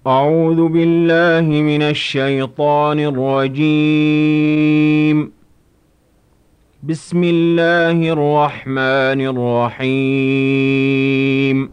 أعوذ بالله من الشيطان الرجيم. بسم الله الرحمن الرحيم.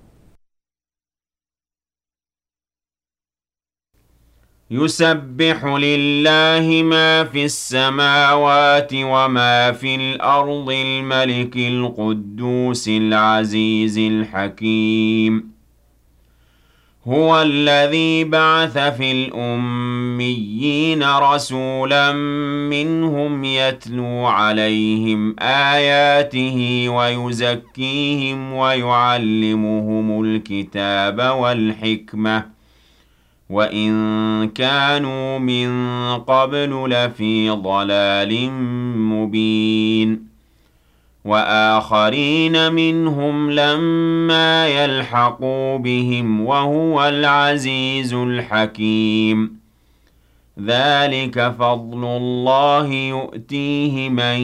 يسبح لله ما في السماوات وما في الأرض الملك القدوس العزيز الحكيم. هو الذي بعث في الأميين رسولا منهم يتلو عليهم آياته ويزكيهم ويعلمهم الكتاب والحكمة وإن كانوا من قبل لفي ضلال مبين. وآخرين منهم لما يلحقوا بهم وهو العزيز الحكيم. ذلك فضل الله يؤتيه من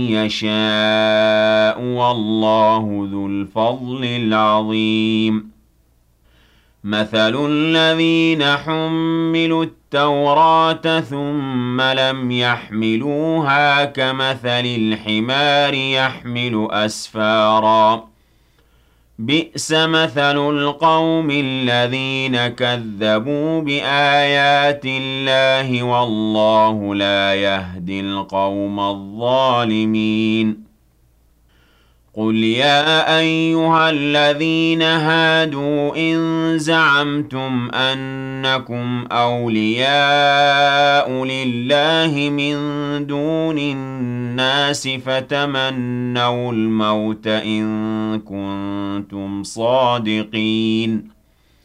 يشاء والله ذو الفضل العظيم. مثل الذين حملوا التوراة ثم لم يحملوها كمثل الحمار يحمل أسفارا. بئس مثل القوم الذين كذبوا بآيات الله والله لا يهدي القوم الظالمين. قل يا أيها الذين هادوا إن زعمتم أنكم أولياء لله من دون الناس فتمنوا الموت إن كنتم صادقين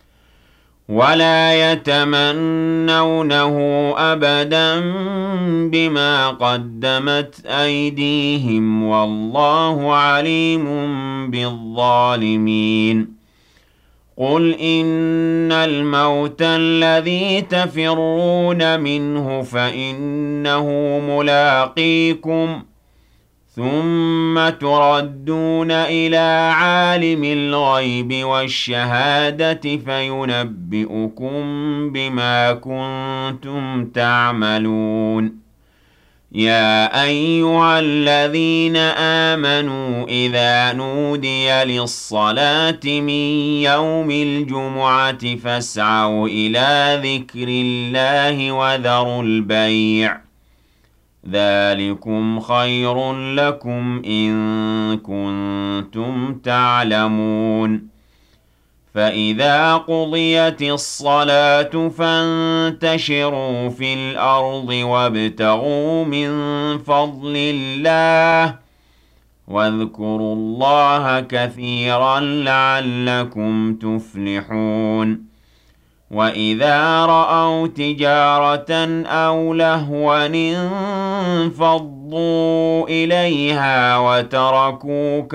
ولا يتمنونه أبدا بما قدمت أيديهم والله عليم بالظالمين. قل إن الموت الذي تفرون منه فإنه ملاقيكم ثم تردون إلى عالم الغيب والشهادة فينبئكم بما كنتم تعملون. يا أيها الذين آمنوا إذا نودي للصلاة من يوم الجمعة فاسعوا إلى ذكر الله وذروا البيع ذلكم خير لكم إن كنتم تعلمون. فإذا قضيت الصلاة فانتشروا في الأرض وابتغوا من فضل الله واذكروا الله كثيرا لعلكم تفلحون. وإذا رأوا تجارة أو لهوا انفضوا إليها وتركوك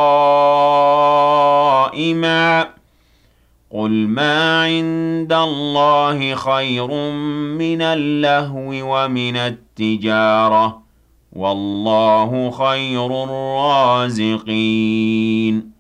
قائما. قل ما عند الله خير من اللهو ومن التجارة والله خير الرازقين.